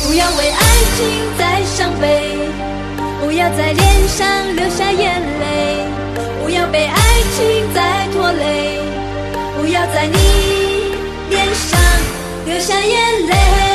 不要为爱情再伤悲，不要在脸上流下眼泪，不要被爱情再拖累，不要在你脸上流下眼泪。